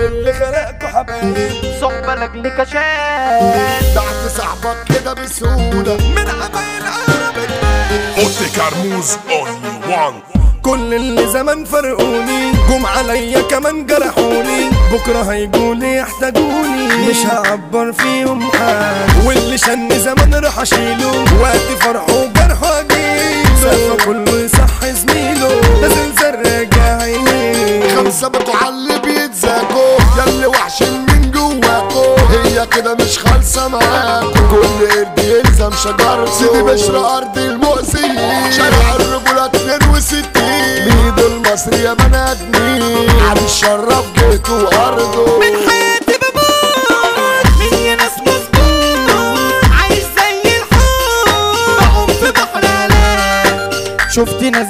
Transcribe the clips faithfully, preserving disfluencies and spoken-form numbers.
اللي خلقكوا حبايب صحبة لاجلك عشان بعت صاحبك كده بسهولة من عمايل عربك. اوتي كرموز اونلي وان. كل اللي زمان فرقوني جم عليا كمان جرحوني، بكرة هيجولي يحتاجوني مش هعبر فيهم حاجة، واللي شن زمان راح اشيله وقت فرحه وجرحه اجيله، سقفه كله يصح زميله ده زلزال راجع عينيه. خمسة بقوا عاللي بيتزاكوا ياللي وحشين من جواكوا، هي كده مش خالصة معاكوا، كل قرد يلزم شجرته. سيدي بشر ارض المؤذيين، شارع الرجولة اتنين وستين، بيدو المصري يا بني ادمين، علي الشرف جهته وارضه. من حياتي بموت مني ناس مظبوط، عايش زي الحوت بعوم في بحر آلام. شفت ناس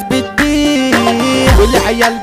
بتبيع والعيال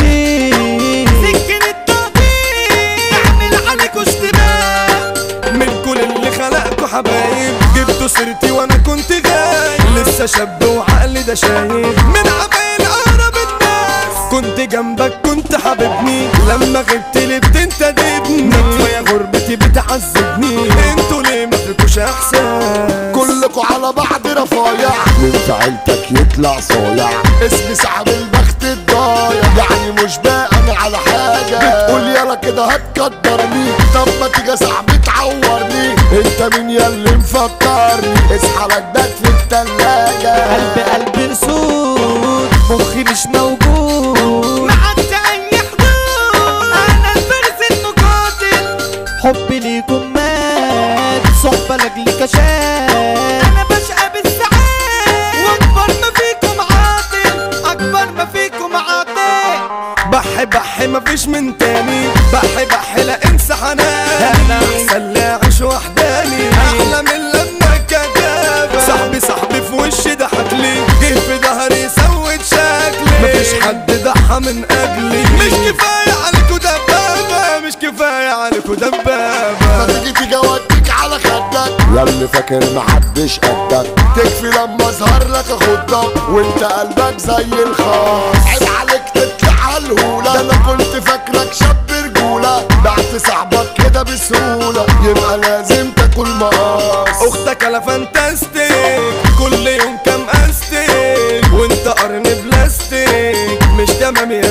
بتسيح، سكن التقطيع اعمل عليكوا اشتباه. من كل اللي خلقكوا حبايب جبتوا سيرتي وانا كنت غايب، لسه شاب وعقلي ده شايب، من عمايل اقرب الناس كنت جنبك كنت حبيبني، لما غبت لي بتنتدبني، كفايه غربتي بتعذبني، انتوا ليه ما فيكوش احسان؟ كلكوا على بعض رفايع، وانت عيلتك يطلع صايع، اسمي صاحب البخت الضايع، يعني مش باقي على حاجة، بتقول يلا كده هتقدرني، طب ما تيجي يا صاحبي تعورني، انت مين ياللي مفكرني، اصحى لك ده في التلاجة. قلبي قلبي رسول مخي مش موجود، معدي اي حدود، انا الفارس المقاتل، حبي ليكم مات، صحبة لاجلك عشان انا بشقى بالساعات، واكبر ما فيكم عاطل، اكبر ما فيكم عاطل. بحي بحي مفيش من تاني، بحي بحي لا انسى حناني، انا احسن لا اعيش وحداني، احلى من لما كدابة، صاحبي صاحبي في وشي ضحكلي، جه في ظهري سود شكلي، مفيش حد ضحى من اجلي، مش كفاية عليكوا دبابة، مش كفاية عليكوا دبابة. ما تيجي تيجي اوديك على خدك، ياللي فاكر محدش قدك، تكفي لما اظهر لك اخدك، وانت قلبك زي الخاص، عيب عليك تطلع عالهولة، ده انا كنت فاكرك شاب رجولة، بعت صاحبك كده بسهولة، يبقى لازم تاكل مقاص. اختك انا فانتاستيك كل يوم كام استيك، وانت قرن بلاستيك مش تمام يا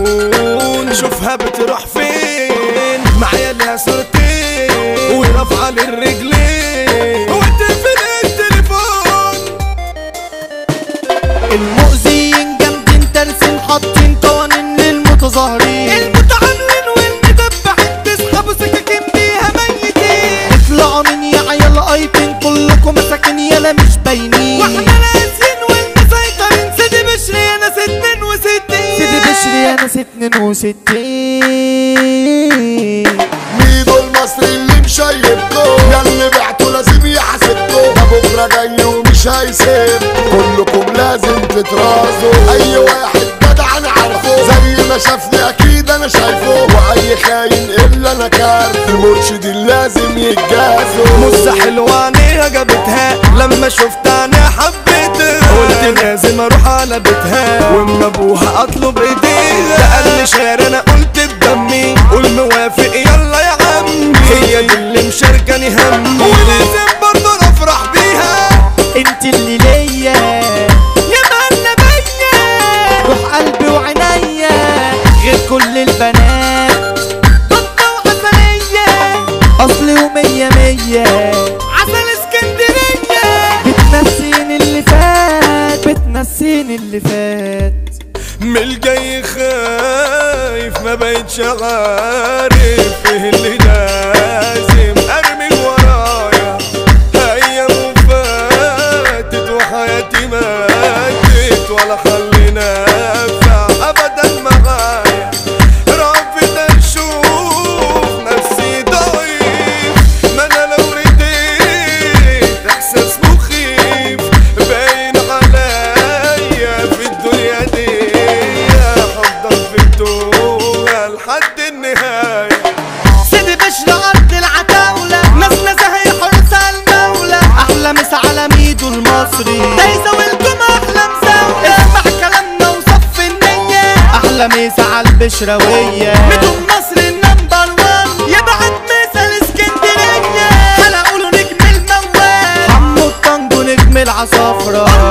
زبون، شوفها بتروح فين معايا ليها صورتين ورافعه للرجلين، وانت فين التليفون؟ المؤذيين جامدين ترسين حاطين قوانين للمتظاهرين، المتعنين والمدبحين تسحبوا سكاكين بيها ميتين، اطلعوا من يا عيال ايتين كلكم مساكين يالا مش باينين، واحنا ناسين والمسيطرين. سيدي بشري انا ستين وستين، سيدي بشري انا ستين وستين. ميدو المصري اللي مشيبكو، ياللي بعتوا لازم يحاسبكو، ده بكره جاي ومش هيسيبكو، كلكم لازم تترازوا، اي واحد جدع انا عارفه، زي ما شافني اكيد انا شايفه، واي خاين الا انا كارفه، مرشدين لازم يتجازوا. مزة حلوة عينيها جابتها، لما شفتها انا حبيتها، قلت لازم اروح على بيتها، وام ابوها اطلب ايديها، ده قال لي شعر انا قلت بدمي، قول موافق يلا يا عمي، هي دي اللي مشاركاني همي، ولازم برضه افرح بيها، انت اللي ليا يا مالنا بيا، روح قلبي وعينيا غير كل البنات، بطة وعسلية اصلي ومية مية، عسل اسكندرية، بتنسيني اللي فات، بتنسيني اللي فات. من الجاي خايف ما بقتش عارف ايه اللي لازم ارمي ورايا، ايام فاتت وحياتي ماتت، ولا خلي نافع ابدا معايا، رافض اشوف نفسي ضعيف، ما انا لو رديت احساس مخيف باين عليا في الدنيا دي، هفضل في الدنيا لحد النهاية. سيدي بشر ارض العتاولة، ناس ناسها هي حرسها المولى، احلى مسا على ميدو المصري، ده يزاولكم احلى مزاولة، اسمع كلامنا وصف النية، احلى مسا على البشراوية، ميدو المصري النمبر ورا